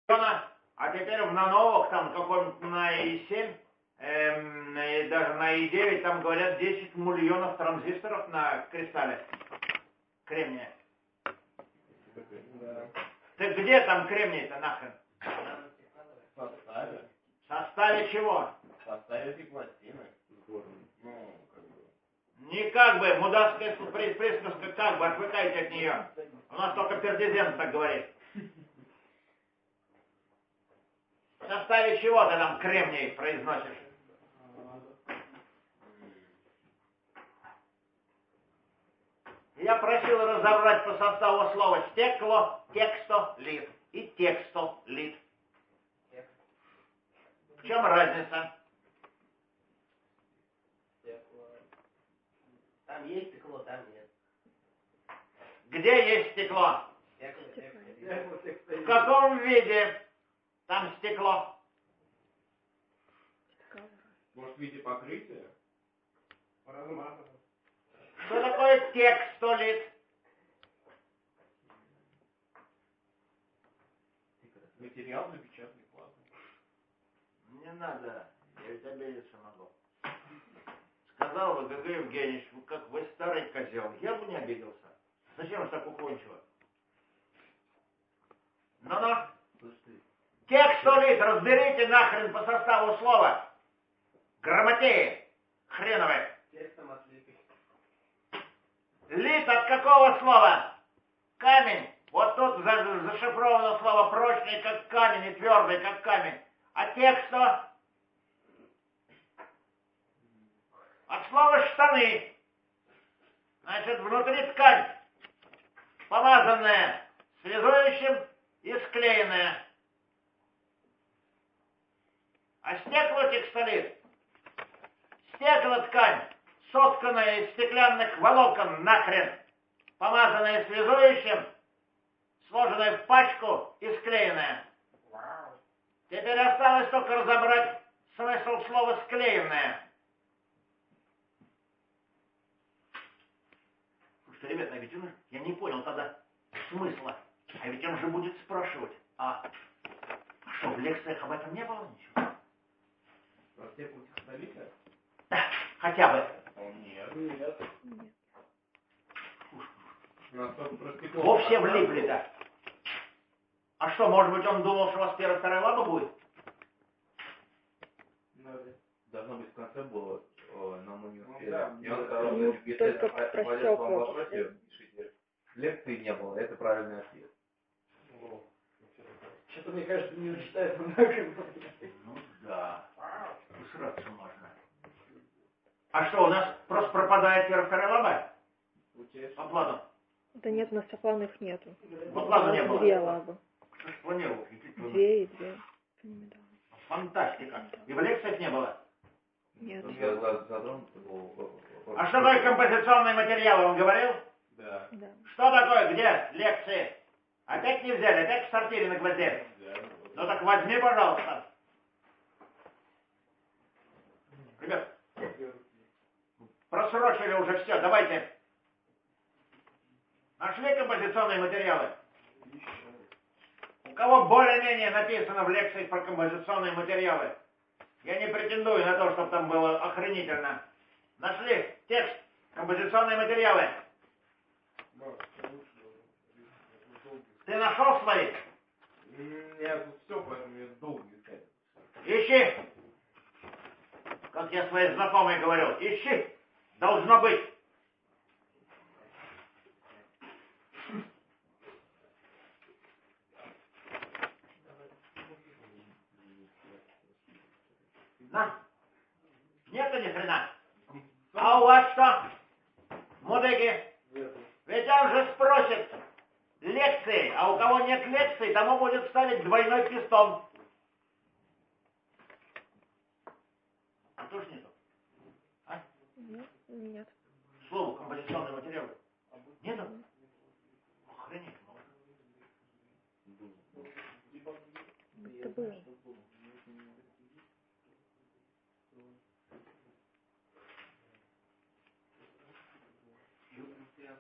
А теперь на новых, там каком-то на i7, и даже на i9, там говорят 10 миллионов транзисторов на кристалле кремния. Да. Ты где там кремний-то нахрен? В составе. В составе чего? В составе этой пластины. Ну, как бы. Не как бы, мудацкая присказка как бы, отвыкайте от нее. У нас только пердезент так говорит. В составе чего ты там кремний произносишь? Я просил разобрать по составу слова стекло, текстолит и текстолит. В чем разница? Там есть стекло, там нет. Где есть стекло? В каком виде там стекло? Может, в виде покрытия? Что такое текстолит? Материал для печатной платы. Не надо, я ведь обидеться могу. Сказал бы, Григорий Евгеньевич, вы старый козел, я бы не обиделся. Зачем же так уклончиво? Ну-ну. Текстолит разберите нахрен по составу слова. Грамотеи хреновые. Текстом отлитый. Лит от какого слова? Камень. Вот тут зашифровано слово прочный, как камень, и твердый, как камень. А текст что? От слова штаны. Значит, внутри ткань, помазанная связующим и склеенная. А стекло текстолит. Стекло-ткань, сотканная из стеклянных волокон нахрен, помазанная связующим, сложенная в пачку и склеенная. Теперь осталось только разобрать смысл слова «склеенная». Слушайте, ребята, а ведь я не понял тогда смысла. А ведь он же будет спрашивать, а что, в лекциях об этом не было ничего? Про стекло текстолита? Да, хотя бы. Нет. Нет. У нас только про стекло. Во все влипли, да. А что, может быть, он думал, что у вас первая, вторая лаба будет? Должно быть в конце было на университете. да. И он сказал, Ну, что если только это про отвалилось вам стекла. в вопросе, пишите. Лекции не было, это правильный ответ. Что-то, мне кажется, не читает много. Ну да. Усраться можно. А что, у нас просто пропадает первая, вторая лаба? По плану? Да нет, у нас по плану их нету. По плану не было. 2 лабы. Что ж планировал? 2 и 2. Фантастика. И в лекциях не было. Нет. Я затронут был. А что такое композиционные материалы, он говорил? Да. Да. Что такое, где лекции? Опять не взяли, опять в сортире на гвозде. Ну так возьми, пожалуйста. Ребят, просрочили уже все, давайте. Нашли композиционные материалы? У кого более-менее написано в лекции про композиционные материалы? Я не претендую на то, чтобы там было охренительно. Нашли текст, композиционные материалы. Ты нашел свои? Я тут все, поэтому я долго искать. Ищи. Как я своей знакомой говорил, ищи. Должно быть. На. Нету ни хрена. А у вас что? Мудыги? Ведь он же спросит лекции, а у кого нет лекций, тому будет ставить двойной пистон. А тоже нету? А? Нет. Слово композиционные материалы. Нету? Охренеть можно. Это было.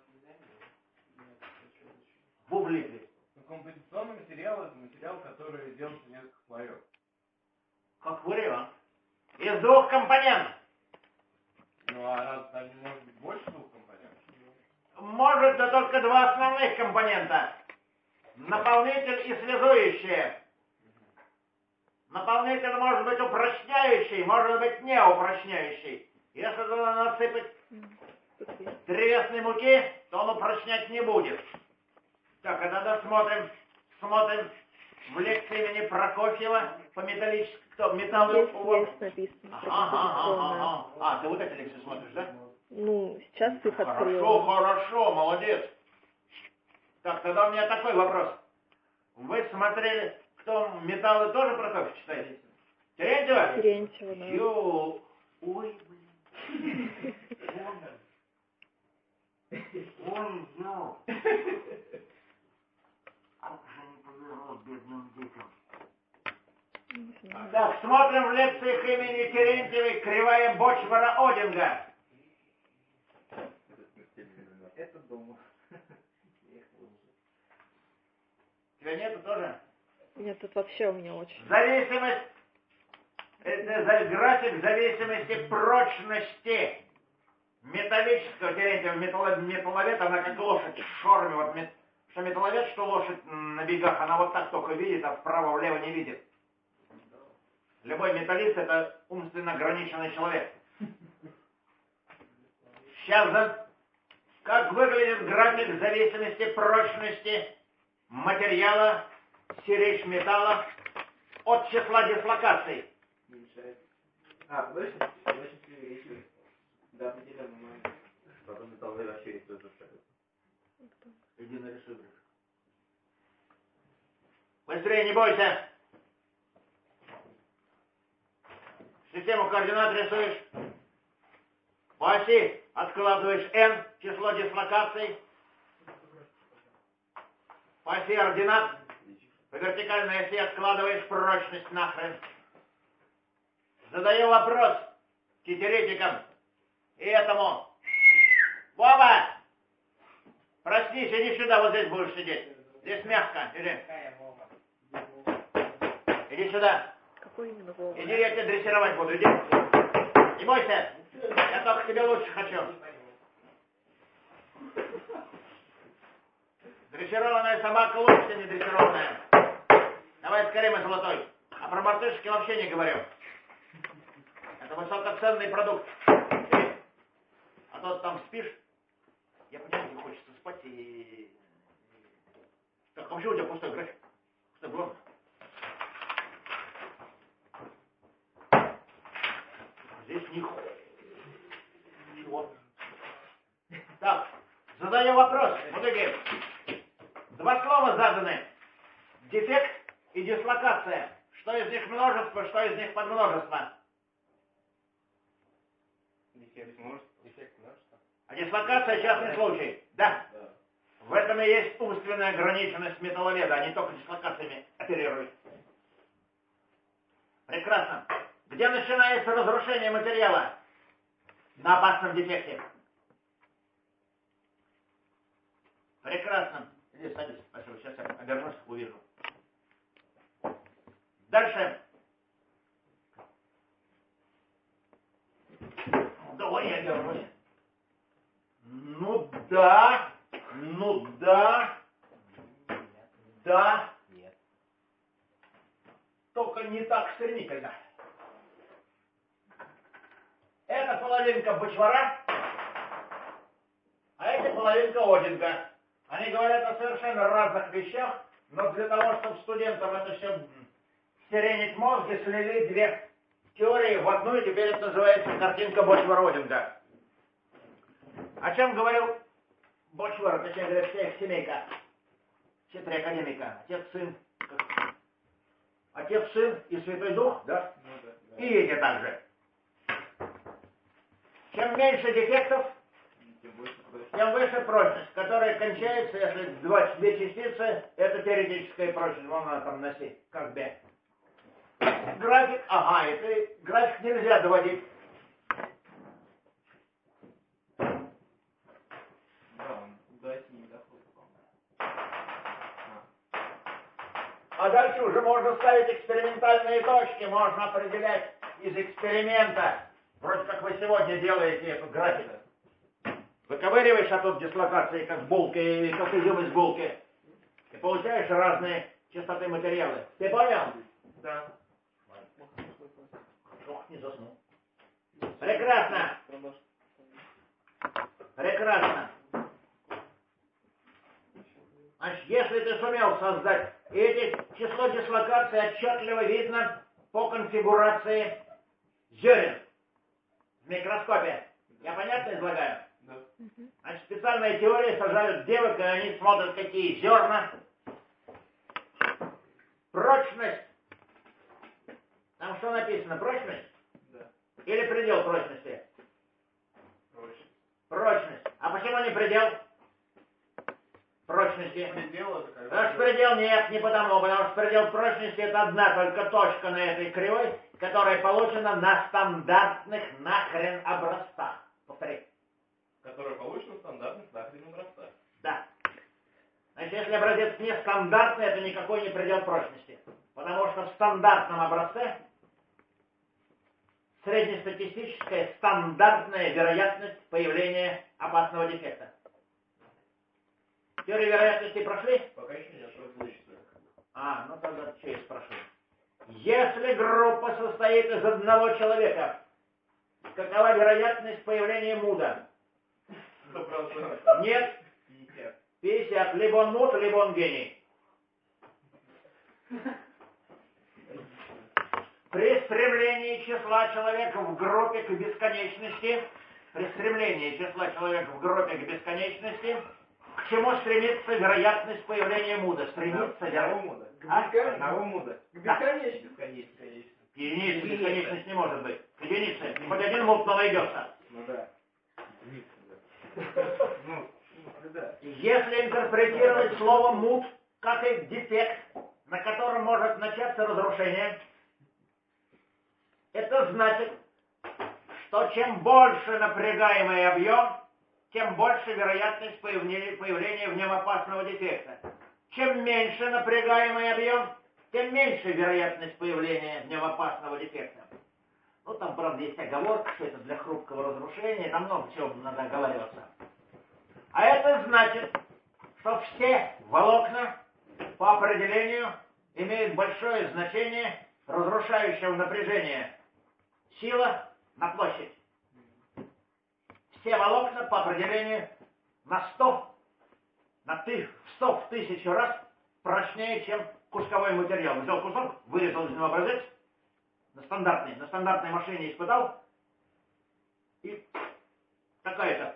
Вы влипли. Композиционный материал — это материал, который произведем несколько слоев. Как вариант. Из двух компонентов. Ну а раз там не может быть больше двух компонентов? Может, но только два основных компонента. Наполнитель и связующее. Наполнитель может быть упрочняющий, может быть не упрочняющий. Если туда насыпать древесной муки, то он упрочнять не будет. Так, а тогда смотрим в лекции имени Прокофьева по металлу. Есть написано. Ага. А, ты вот эти лекции смотришь, да? Ну, сейчас их Хорошо, открыла. молодец. Так, тогда у меня такой вопрос. Вы смотрели, кто металлы тоже Прокофьев читает? Терентьева? Терентьева, да. Ой, блин. Ой, как же не повезло бедным детям. Не знаю. Так, смотрим в лекциях имени Терентьевой «Кривая Бочвара Одинга». Это дома. Тебя нету тоже? Нет, тут вообще у меня очень. Зависимость, это график зависимости прочности металлического Терентьева. Металловед, она как лошадь с шорами. Вот что металловед, что лошадь на бегах, она вот так только видит, а вправо-влево не видит. Любой металлист — это умственно ограниченный человек. Сейчас как выглядит график зависимости прочности материала, сиречь металла от числа дислокаций. Дальше увеличивается до определенного момента. Потом металл вообще и тоже ставится. Иди нарисуй. Быстрее, не бойся. Систему координат рисуешь. По оси откладываешь n, число дислокаций. По оси ординат. По вертикальной оси откладываешь прочность нахрен. Задаю вопрос теоретикам и этому. Вова! Проснись, иди сюда, вот здесь будешь сидеть. Здесь мягко, иди. Иди сюда. Какой именно Вова? Иди, я тебя дрессировать буду, иди. Не бойся, я только тебе лучше хочу. Дрессированная собака лучше, чем не дрессированная. Давай скорее, мой золотой. А про мартышки вообще не говорю. Это высокоценный продукт. А то там спишь, я понимаю, не хочется спать и... Так, а вообще у тебя пустой график? Пустой блок? Здесь ничего. Так, задаю вопрос. Мужики, два слова заданы. Дефект и дислокация. Что из них множество, что из них подмножество? Дефект множество. А дислокация — частный случай. Да. В этом и есть умственная ограниченность металловеда. Они только дислокациями оперируют. Прекрасно. Где начинается разрушение материала? На опасном дефекте. Прекрасно. Иди, садись. Спасибо. Сейчас я обернусь, увижу. Дальше. Давай я обернусь. Ну да. Да. Нет. Только не так стремительно. Это половинка Бочвара, а это половинка Одинга. Они говорят о совершенно разных вещах, но для того, чтобы студентам это все стеренить мозги, слили две теории в одну, и теперь это называется картинка Бочвара-Одинга. О чем говорил Бочвар, точнее говоря, вся их семейка? Все три академика. Отец, Сын и Святой Дух, да? И эти также. Чем меньше дефектов, тем выше прочность, которая кончается, если две частицы, это теоретическая прочность. Вон она там носи, как B. График, это график нельзя доводить. Да, он до оси не доходит, по-моему. А дальше уже можно ставить экспериментальные точки, можно определять из эксперимента. Вроде как вы сегодня делаете эту графику. Выковыриваешь оттуда дислокации, как булки, как изюм из булки. И получаешь разные частоты материала. Ты понял? Да. Ох, не заснул. Прекрасно. Прекрасно. Значит, если ты сумел создать число дислокаций отчетливо видно по конфигурации зерен в микроскопе. Я понятно излагаю? Да. Значит, специальная теория сажают девок, и они смотрят, какие зерна. Прочность. Там что написано? Прочность? Да. Или предел прочности? Проще. Прочность. А почему не предел прочности? Предел это когда... Потому что предел нет, не потому что предел прочности это одна только точка на этой кривой, которая получена на стандартных нахрен образцах. Повтори. Который получен в стандартных нахрен образцах. Да. Значит, если образец нестандартный, это никакой не предел прочности. Потому что в стандартном образце среднестатистическая стандартная вероятность появления опасного дефекта. Теорию вероятности прошли? Пока еще нет, только вычислено. Ну тогда что я спрошу. Если группа состоит из одного человека, какова вероятность появления муда? 100%. Нет, 50. 50. Либо он муд, либо он гений. При стремлении числа человека в группе к бесконечности, к чему стремится вероятность появления муда? Стремится Одного муда. А? Одного муда. К бесконечности. Бесконечно. Единица, бесконечность не может быть. Единица. Хоть один муд, но найдется. Ну да. Единица, да. Ну, да. Если интерпретировать слово муд как и дефект, на котором может начаться разрушение, это значит, что чем больше напрягаемый объем, тем больше вероятность появления в нем опасного дефекта. Чем меньше напрягаемый объем, тем меньше вероятность появления в нем опасного дефекта. Ну, там, правда, есть оговорка, что это для хрупкого разрушения, там много чего надо оговариваться. А это значит, что все волокна по определению имеют большое значение разрушающего напряжения. Сила на площадь. Все волокна по определению на 100 в 1000 раз прочнее, чем кусковой материал. Взял кусок, вырезал из него образец, на стандартной машине испытал, и такая-то.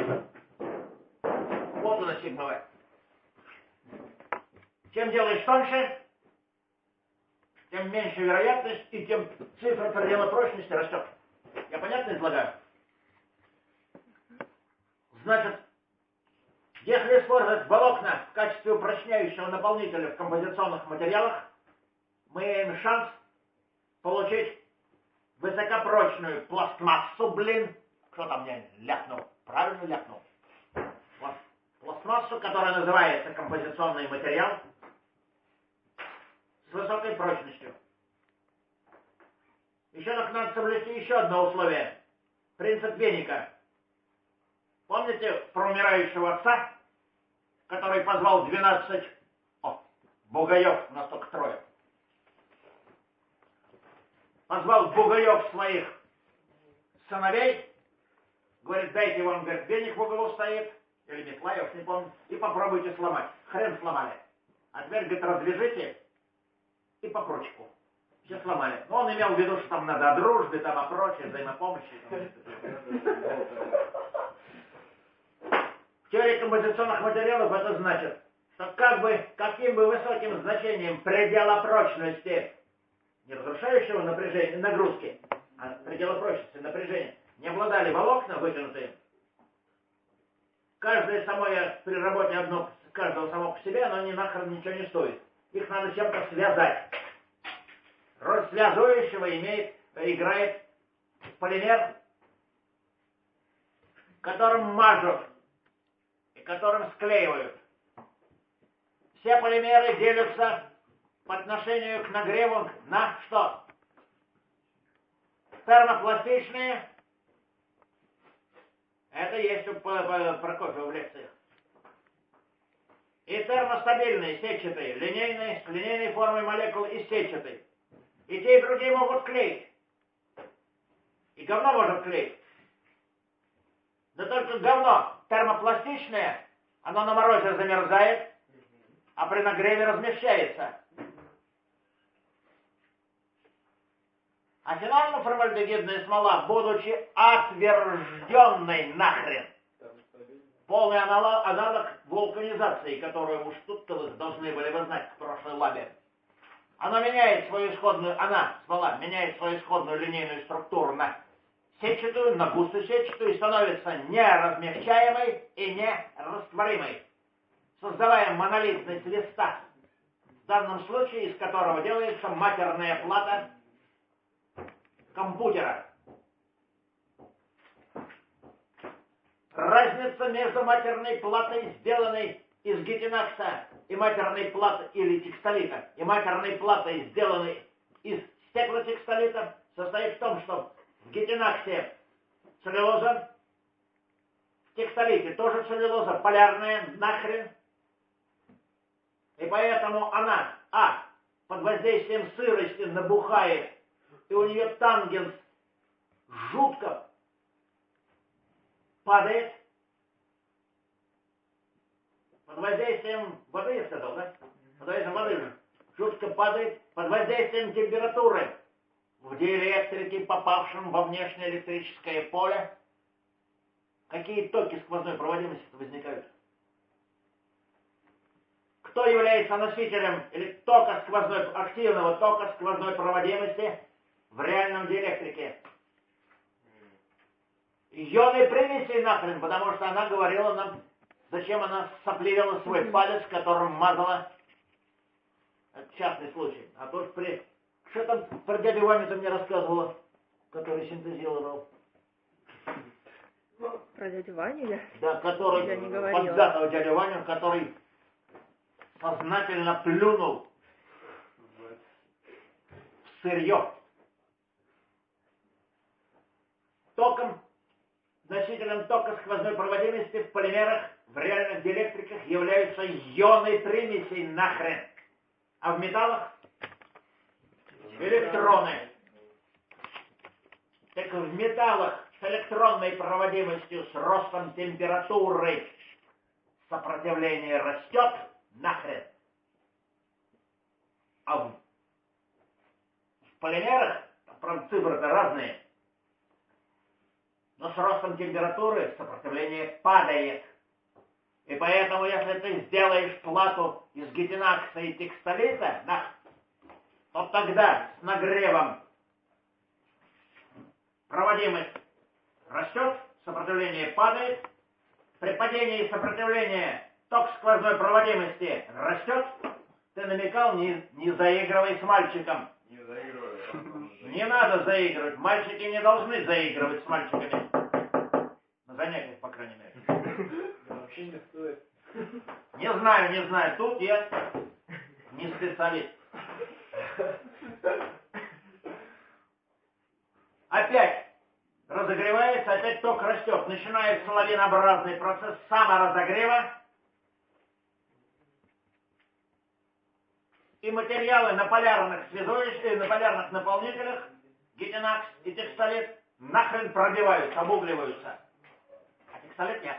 Вот она сигма. Чем делаешь тоньше, тем меньше вероятность, и тем цифра предела прочности растет. Я понятно излагаю? Значит, если использовать волокна в качестве упрочняющего наполнителя в композиционных материалах, мы имеем шанс получить высокопрочную пластмассу, Кто там мне ляпнул? Правильно ляпнул. Пластмассу, которая называется композиционный материал, с высокой прочностью. Еще так надо соблюсти еще одно условие. Принцип веника. Помните про умирающего отца, который позвал 12 бугаев, у нас только 3. Позвал бугаев своих сыновей, говорит, дайте вам, говорит, веник в углу стоит, или метла, я уж не помню, и попробуйте сломать. Хрен сломали. А теперь, говорит, развяжите и по прочку. Все сломали. Но он имел в виду, что там надо о дружбе, там о прочей, взаимопомощи. В теории композиционных материалов это значит, что каким бы высоким значением предела прочности, не разрушающего напряжения, нагрузки, а предела прочности, напряжения, не обладали волокна вытянутые, каждое самое при работе каждого само по себе, оно ни нахрен ничего не стоит. Их надо чем-то связать. Роль связующего играет полимер, которым мажут и которым склеивают. Все полимеры делятся по отношению к нагреву на что? Термопластичные. Это есть у Прокофьева в лекциях. И термостабильные, сетчатые, линейные, с линейной формой молекул и сетчатые. И те, и другие могут клеить. И говно может клеить. Да только говно термопластичное, оно на морозе замерзает, а при нагреве размягчается. А фенольно-формальдегидная смола, будучи отвержденной нахрен, полный аналог вулканизации, которую уж тут-то вы должны были бы знать в прошлой лабе. Она меняет свою исходную, смола, меняет свою исходную линейную структуру на сетчатую, на густо-сетчатую и становится неразмягчаемой и нерастворимой, создавая монолитность листа, в данном случае из которого делается матерная плата компьютера. Разница между матерной платой, сделанной из гетинакса, и матерной платой или текстолита, и матерной платой, сделанной из стеклотекстолита, состоит в том, что в гетинаксе целлюлоза, в текстолите тоже целлюлоза, полярная нахрен, и поэтому она, под воздействием сырости набухает, и у нее тангенс жутко падает. Под воздействием воды, я сказал, да? Под воздействием воды жутко падает. Под воздействием температуры в диэлектрике, попавшем во внешнее электрическое поле, какие токи сквозной проводимости возникают? Кто является носителем или тока сквозной, активного тока сквозной проводимости в реальном диэлектрике? Ионы примеси нахрен, потому что она говорила нам, зачем она сопливила свой палец, которым мазала. Это частный случай. А то что там про дядю Ваню ты мне рассказывала, который синтезировал? Про дядю Ваню я? Да, который Я не говорила. подзатого дядю Ваню, который сознательно плюнул в сырье. Током, носителем тока сквозной проводимости в полимерах, в реальных диэлектриках являются ионы примесей нахрен. А в металлах электроны. Так в металлах с электронной проводимостью, с ростом температуры сопротивление растет нахрен. А в полимерах, правда, цифры-то разные, но с ростом температуры сопротивление падает. И поэтому, если ты сделаешь плату из гетинакса и текстолита, то тогда с нагревом проводимость растет, сопротивление падает. При падении сопротивления ток сквозной проводимости растет. Ты намекал, не заигрывай с мальчиком. Не заигрывай. Не надо заигрывать. Мальчики не должны заигрывать с мальчиками. На занятиях, по крайней мере. Вообще не стоит. Не знаю. Тут я не специалист. Опять разогревается, опять ток растет. Начинается лавинообразный процесс саморазогрева. И материалы на полярных на полярных наполнителях, гетинакс и текстолит, нахрен пробиваются, обугливаются. А текстолит нет.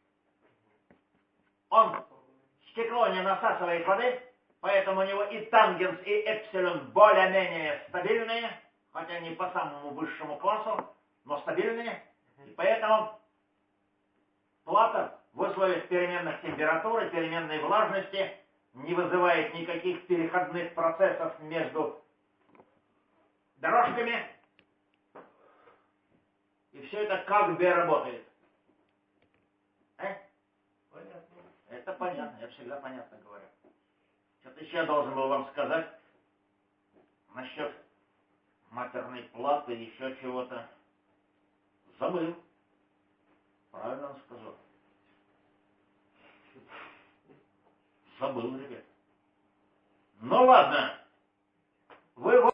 Он стекло не насасывает воды, поэтому у него и тангенс, и эпсилон более-менее стабильные, хотя не по самому высшему классу, но стабильные. И поэтому плата в условиях переменных температур и переменной влажности не вызывает никаких переходных процессов между дорожками. И все это как бы работает. Это понятно, я всегда понятно говорю. Что-то еще я должен был вам сказать насчет матерной платы, еще чего-то. Забыл. Правильно он сказал. Забыл, ребят. Ну ладно. Вы